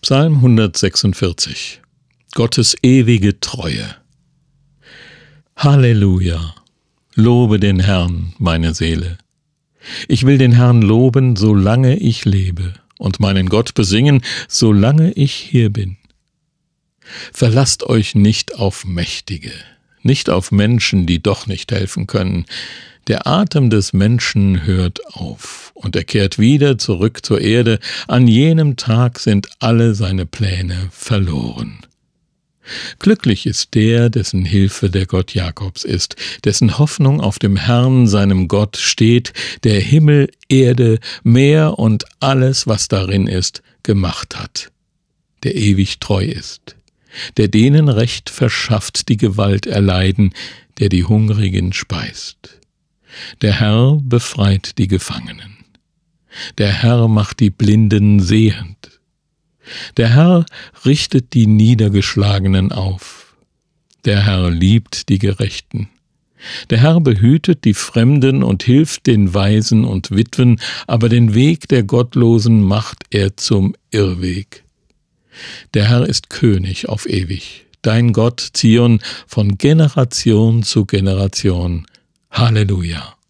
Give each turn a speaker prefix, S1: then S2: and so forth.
S1: Psalm 146. Gottes ewige Treue. Halleluja! Lobe den Herrn, meine Seele. Ich will den Herrn loben, solange ich lebe, und meinen Gott besingen, solange ich hier bin. Verlasst euch nicht auf Mächtige, nicht auf Menschen, die doch nicht helfen können. Der Atem des Menschen hört auf, und er kehrt wieder zurück zur Erde. An jenem Tag sind alle seine Pläne verloren. Glücklich ist der, dessen Hilfe der Gott Jakobs ist, dessen Hoffnung auf dem Herrn, seinem Gott, steht, der Himmel, Erde, Meer und alles, was darin ist, gemacht hat, der ewig treu ist, der denen Recht verschafft, die Gewalt erleiden, der die Hungrigen speist. Der Herr befreit die Gefangenen. Der Herr macht die Blinden sehend. Der Herr richtet die Niedergeschlagenen auf. Der Herr liebt die Gerechten. Der Herr behütet die Fremden und hilft den Waisen und Witwen, aber den Weg der Gottlosen macht er zum Irrweg. Der Herr ist König auf ewig, dein Gott, Zion, von Generation zu Generation. Halleluja!